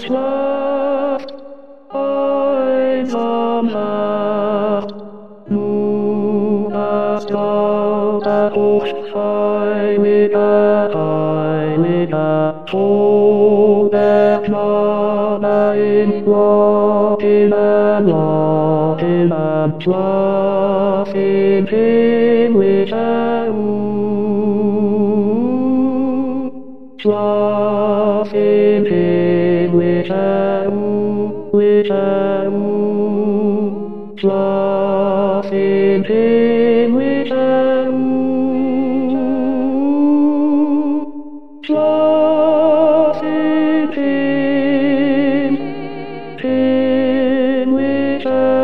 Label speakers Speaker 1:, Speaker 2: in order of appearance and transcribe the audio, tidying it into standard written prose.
Speaker 1: Schlaf einsam du hast lauter heiliger schon der Knabe in trockenem Schlaf in himmlischer Ruhe. Schlaf in himmlischer Ruhe. Schlaf in himmlischer Ruhe. Schlaf in himmlischer